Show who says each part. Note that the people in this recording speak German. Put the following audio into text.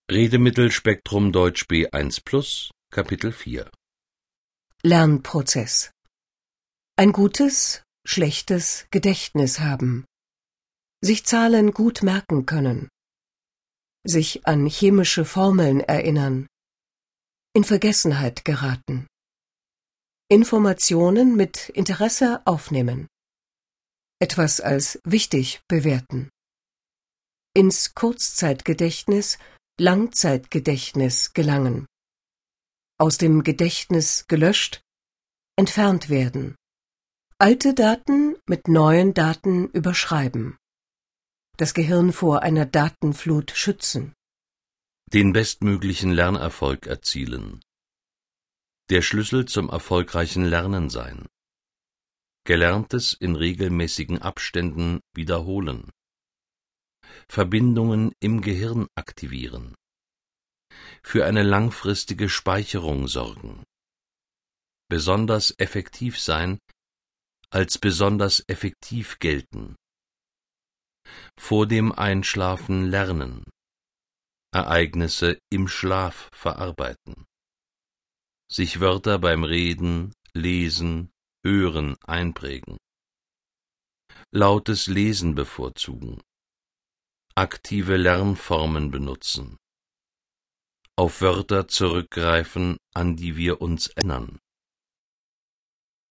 Speaker 1: Redemittelspektrum Deutsch B1+, Kapitel 4
Speaker 2: Lernprozess. Ein gutes, schlechtes Gedächtnis haben. Sich Zahlen gut merken können. Sich an chemische Formeln erinnern. In Vergessenheit geraten. Informationen mit Interesse aufnehmen. Etwas als wichtig bewerten. Ins Kurzzeitgedächtnis, Langzeitgedächtnis gelangen. Aus dem Gedächtnis gelöscht, entfernt werden. Alte Daten mit neuen Daten überschreiben. Das Gehirn vor einer Datenflut schützen.
Speaker 1: Den bestmöglichen Lernerfolg erzielen. Der Schlüssel zum erfolgreichen Lernen sein. Gelerntes in regelmäßigen Abständen wiederholen. Verbindungen im Gehirn aktivieren. Für eine langfristige Speicherung sorgen. Besonders effektiv sein, als besonders effektiv gelten. Vor dem Einschlafen lernen. Ereignisse im Schlaf verarbeiten. Sich Wörter beim Reden, Lesen, Hören einprägen. Lautes Lesen bevorzugen. Aktive Lernformen benutzen. Auf Wörter zurückgreifen, an die wir uns erinnern.